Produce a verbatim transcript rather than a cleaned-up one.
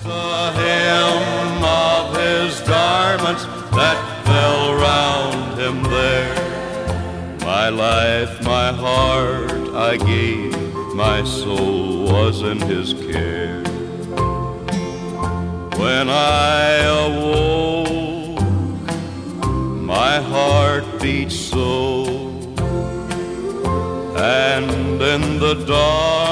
The hem of his garments that fell round him there. My life, my heart I gave, my soul was in his care. When I awoke, my heart beat so, and in the dark